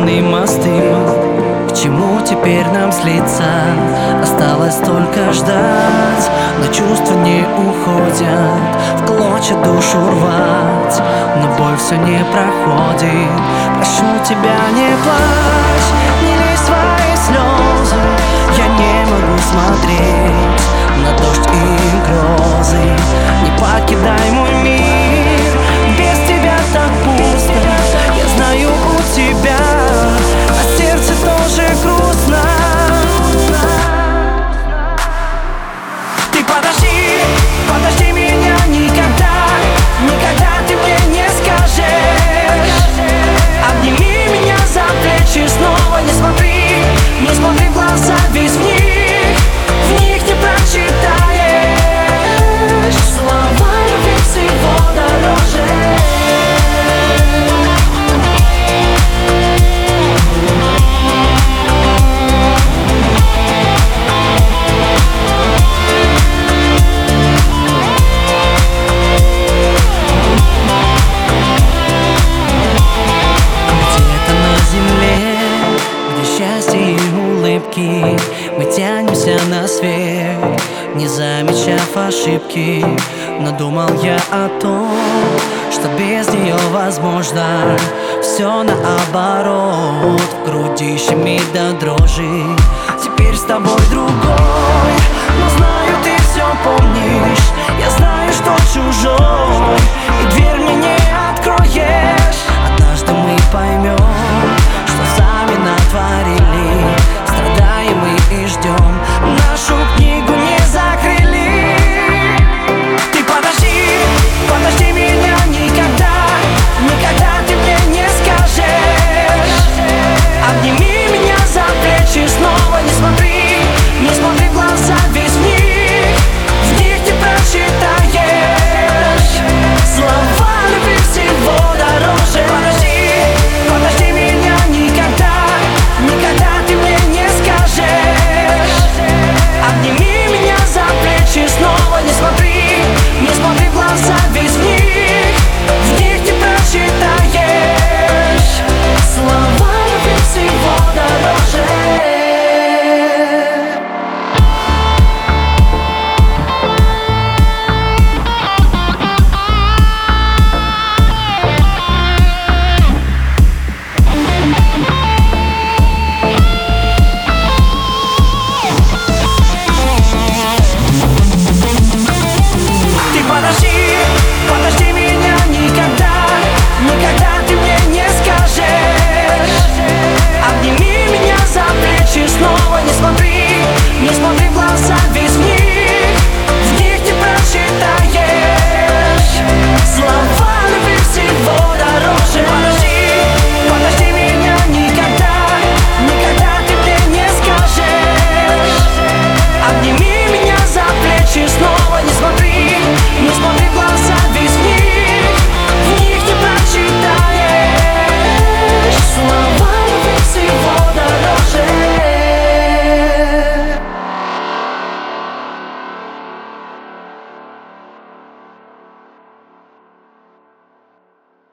строили мосты. К чему теперь нам слиться? Осталось только ждать, но чувства не уходят, в клочья душу рвать, но боль все не проходит. Прошу тебя, не плачь, не лей свои слезы. Я не могу смотреть на дождь и грозы. Не покидай мой мир, без тебя так пусто. Я знаю, у тебя на сердце тоже грустно. Ты подожди, подожди меня никогда, никогда ты мне не скажешь. Обними меня за плечи снова, не смотри, не смотри в глаза, ведь в них не прочитаешь. Слова любви всего дороже. Мы тянемся на свет, не замечав ошибки. Но думал я о том, что без нее возможно все наоборот. В груди щемит до дрожи. Теперь с тобой другой, но знаю, ты все помнишь. Я знаю, что чужой, и дверь мне не откроешь. Однажды мы поймем, что сами натворили. Страдаем мы и ждем нашу